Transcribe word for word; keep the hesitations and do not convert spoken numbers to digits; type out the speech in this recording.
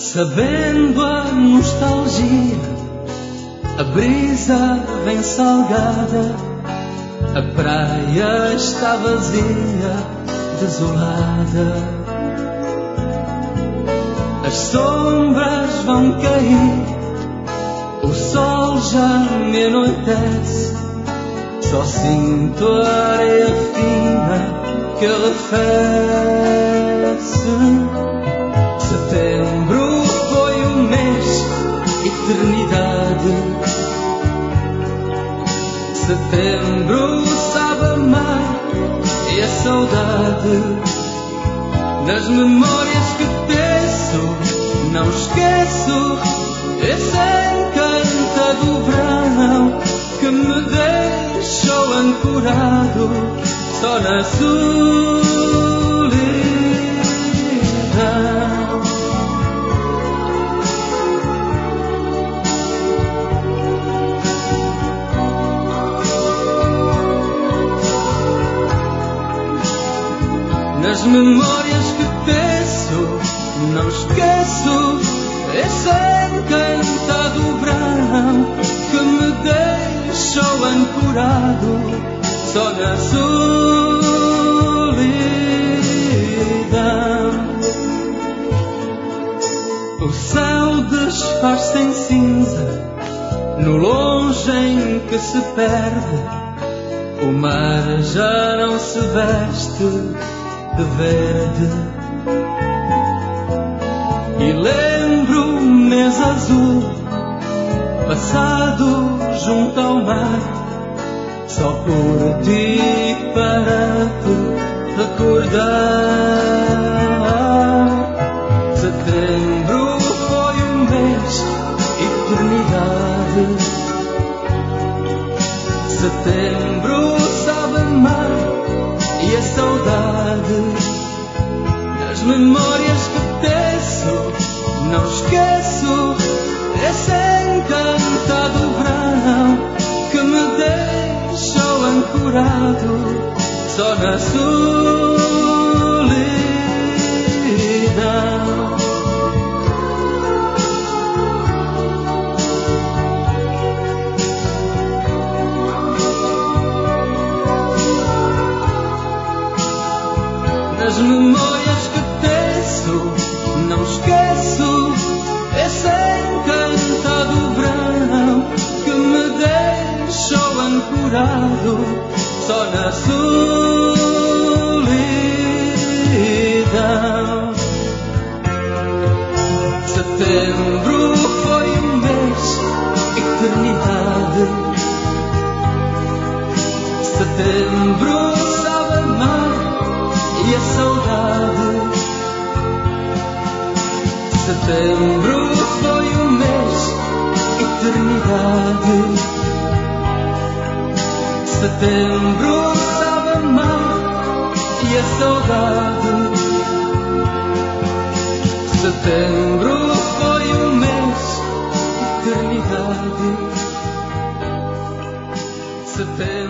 Sabendo a nostalgia, a brisa vem salgada, a praia está vazia, desolada. As sombras vão cair, o sol já me anoitece, só sinto a areia fina que arrefece. Setembro foi um mês, eternidade. Setembro sabe amar e a saudade. Nas memórias que teço, não esqueço esse encanto do verão que me deixou ancorado só na solidão. Nas memórias que teço, não esqueço esse encanto do verão que me deixou ancorado só na solidão. O céu desfaz-se em cinza, no longe em que se perde, o mar já não se veste de verde. E lembro um mês azul passado junto ao mar, só por ti para te recordar. Setembro foi um mês, eternidade. Setembro sabe amar e a saudade. Nas memórias que teço, não esqueço esse encanto do verão que me deixou ancorado só na solidão. Nas memórias que teço, não esqueço esse encanto do verão que me deixou ancorado só na solidão. Setembro foi um mês, eternidade. Setembro sabe amar e a saudade. Setembro foi um mês, eternidade. Setembro sabe amar e a saudade. Setembro foi um mês, eternidade. Setembro